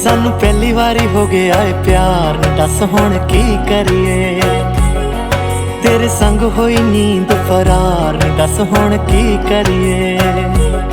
सानू पहली वारी हो गया है प्यार, दस हुण की करिए। तेरे संग होई नींद फरार, दस हुण की करिए।